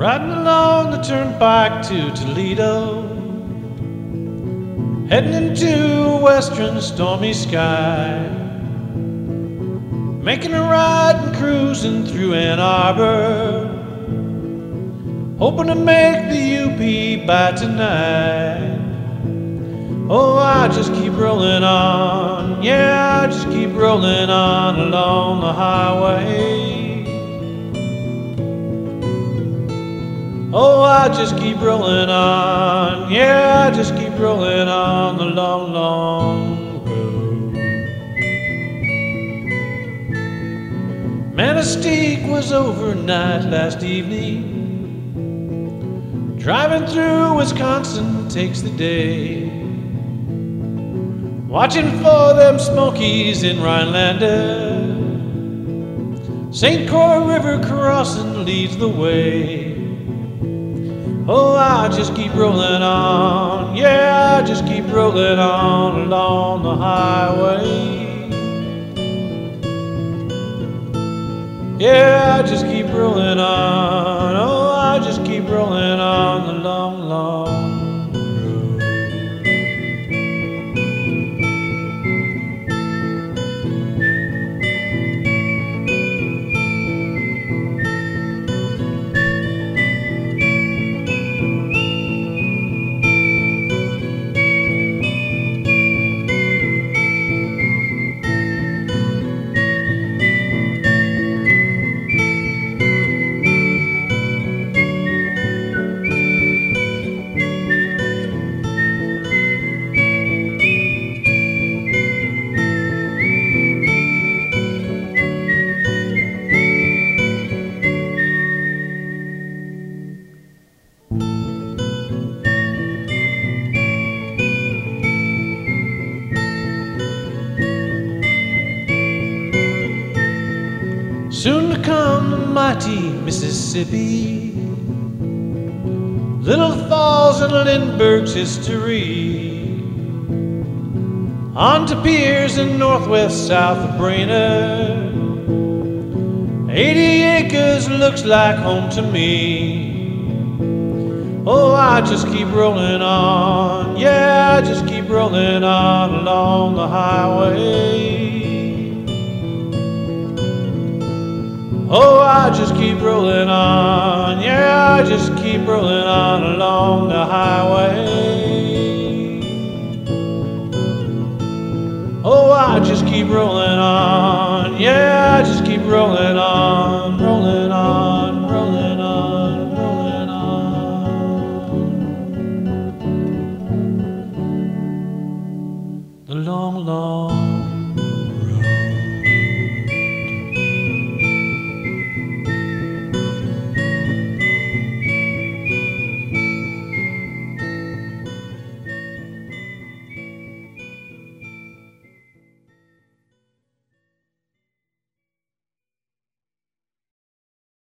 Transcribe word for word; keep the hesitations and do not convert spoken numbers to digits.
Riding along the turnpike to Toledo, heading into a western stormy sky, making a ride and cruising through Ann Arbor, hoping to make the U P by tonight. Oh, I just keep rolling on, yeah, I just keep rolling on along the highway. Oh, I just keep rolling on, yeah, I just keep rolling on the long, long road. Manistee was overnight last evening. Driving through Wisconsin takes the day, watching for them Smokies in Rhinelander. Saint Croix River crossing leads the way. Oh, I just keep rolling on, yeah, I just keep rolling on along the highway. Yeah, I just keep rolling on, oh, I just keep rolling on the long, long soon to come the mighty Mississippi, Little Falls and Lindbergh's history, on to piers in northwest south of Brainerd. Eighty acres looks like home to me. Oh, I just keep rolling on, yeah, I just keep rolling on along the highway. Oh, I just keep rolling on, yeah, I just keep rolling on along the highway. Oh, I just keep rolling on, yeah, I just keep rolling on, rolling on, rolling on, rolling on. The long, long